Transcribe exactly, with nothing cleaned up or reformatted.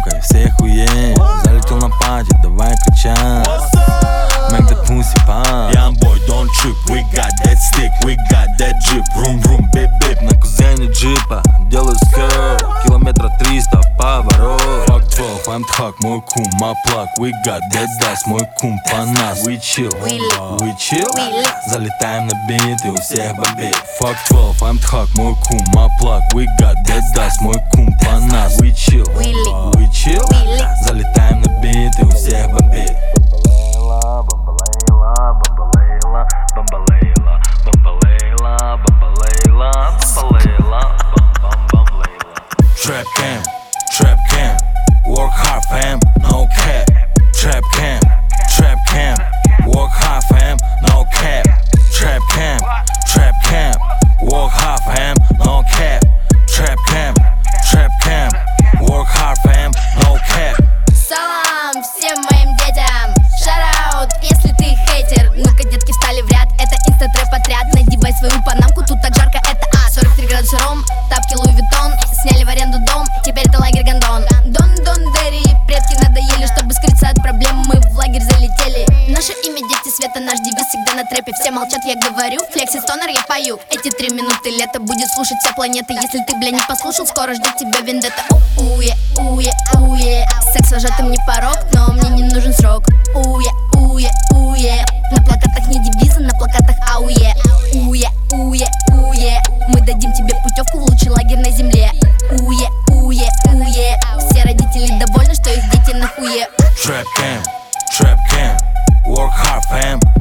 громкой, все охуеют. Залетел на пати, давай кричать. Make the pussy pop. Young boy, don't trip, we got that stick, we got that jeep. Vroom, vroom, bip, bip. На кузене джипа делаю скер, километра триста поворот. Fuck twelve, I'm тхак, мой кум, my plug. We got that dust, мой кум по нас. We chill, we chill. Залетаем на бит и у всех бомбит. Fuck twelve, I'm тхак, мой кум, my plug. We got that dust, мой кум по нас. We chill, we chill. Залетаем на бит и у всех бомбит. Trap camp, trap camp, work hard fam, no cap. Trap camp, trap camp, work hard fam, no cap. Trap camp, trap camp, work hard fam, no cap. Trap camp, trap camp, work hard fam, no cap. Салам всем моим детям, шараут, если ты хейтер. Ну-ка, детки, встали в ряд, это инстатрэп отряд. Надевай свою панамку, тут так жарко, это ад. Сорок три градуса ром, тапки Луи Виттон. Сняли в аренду дом, теперь это лагерь Гондон. Дон, Дон, Дерри, предки надоели. Чтобы скрыться от проблем, мы в лагерь залетели. Наше имя дети света, наш девиз всегда на трэпе. Все молчат, я говорю, флекси стонер, я пою. Эти три минуты лета будет слушать вся планета. Если ты, бля, не послушал, скоро ждет тебя вендетта. Уе, уе, уе. Секс вожатым не порог, но мне не нужен срок. Уе, уе, уе. На плакатах не девизы, на плакатах ауе. Уе, уе, уе. Мы дадим тебе путевку в лучший лагерь на земле. Уе, уе, уе. Все родители довольны, что их дети на хуе. Trap camp, trap camp, work hard fam.